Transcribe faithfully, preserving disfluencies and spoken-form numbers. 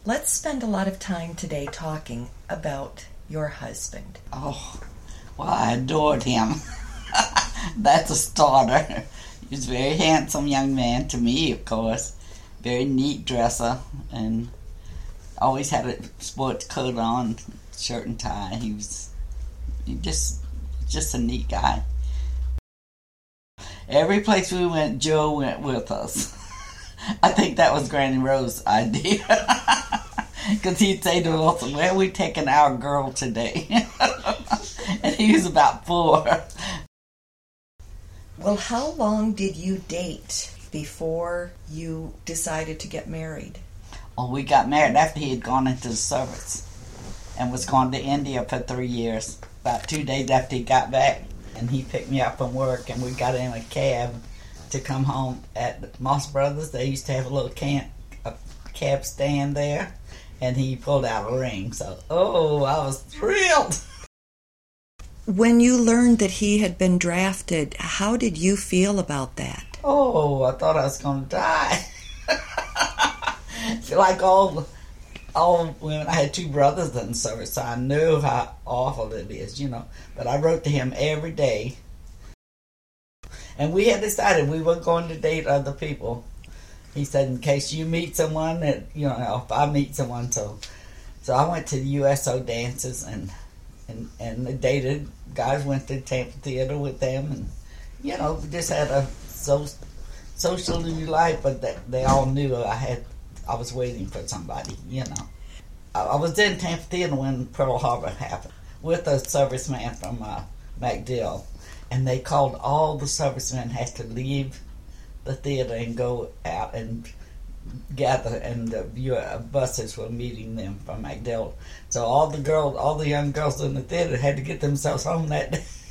Let's spend a lot of time today talking about your husband. Oh, well, I adored him. That's a starter. He was a very handsome young man to me, of course. Very neat dresser, and always had a sports coat on, shirt and tie. He was he just just a neat guy. Every place we went, Joe went with us. I think that was Granny Rose's idea. Because he'd say to us, where are we taking our girl today? And he was about four. Well, how long did you date before you decided to get married? Oh, we got married after he had gone into the service and was gone to India for three years. About two days after he got back. And he picked me up from work, and we got in a cab to come home at Moss Brothers. They used to have a little camp, a cab stand there. And he pulled out a ring, so, oh, I was thrilled. When you learned that he had been drafted, how did you feel about that? Oh, I thought I was going to die. Like all, all women, I had two brothers in the service, so I knew how awful it is, you know. But I wrote to him every day. And we had decided we weren't going to date other people. He said, in case you meet someone, that you know, if I meet someone, so so I went to the U S O dances and and and they dated guys. Went to Tampa Theater with them, and you know, we just had a so social life. But they, they all knew I had I was waiting for somebody. You know, I, I was in Tampa Theater when Pearl Harbor happened with a serviceman from uh, MacDill, and they called all the servicemen had to leave the theater and go out and gather, and the uh, buses were meeting them from MacDill. So all the girls, all the young girls in the theater had to get themselves home that day.